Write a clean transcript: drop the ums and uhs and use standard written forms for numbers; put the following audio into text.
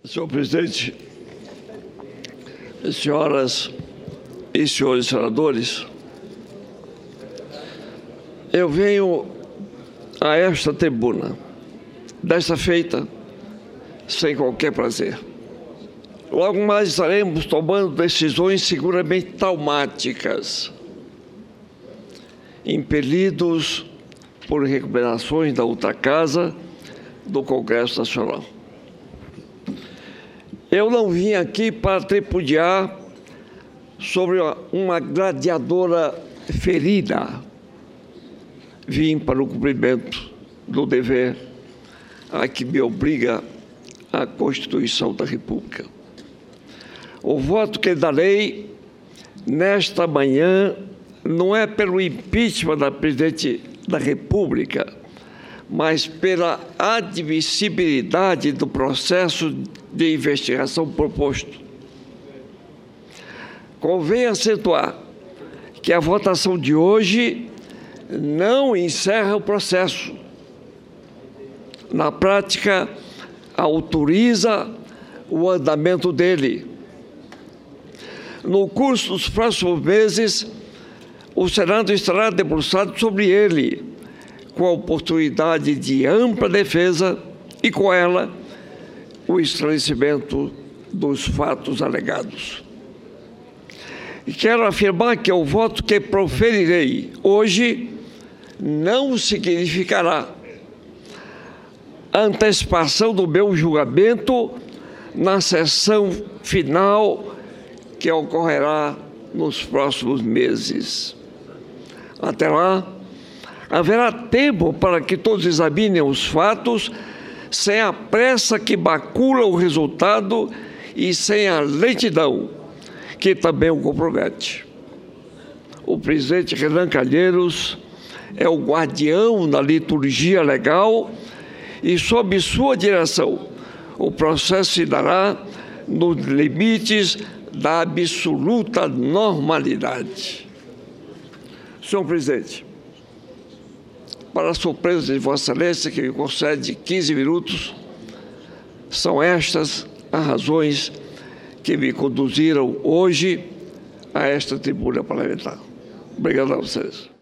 Senhor presidente, senhoras e senhores senadores, eu venho a esta tribuna, desta feita, sem qualquer prazer. Logo mais estaremos tomando decisões seguramente traumáticas, impelidos por recomendações da outra casa do Congresso Nacional. Eu não vim aqui para tripudiar sobre uma gladiadora ferida. Vim para o cumprimento do dever a que me obriga a Constituição da República. O voto que darei nesta manhã não é pelo impeachment da presidente da República, mas pela admissibilidade do processo de investigação proposto. Convém acentuar que a votação de hoje não encerra o processo. Na prática, autoriza o andamento dele. No curso dos próximos meses, o Senado estará debruçado sobre ele, com a oportunidade de ampla defesa e, com ela, o esclarecimento dos fatos alegados. E quero afirmar que o voto que proferirei hoje não significará antecipação do meu julgamento na sessão final que ocorrerá nos próximos meses. Até lá, haverá tempo para que todos examinem os fatos sem a pressa que macula o resultado e sem a lentidão que também o compromete. O presidente Renan Calheiros é o guardião da liturgia legal e, sob sua direção, o processo se dará nos limites da absoluta normalidade. Senhor presidente, para a surpresa de Vossa Excelência, que me concede 15 minutos, são estas as razões que me conduziram hoje a esta tribuna parlamentar. Obrigado a vocês.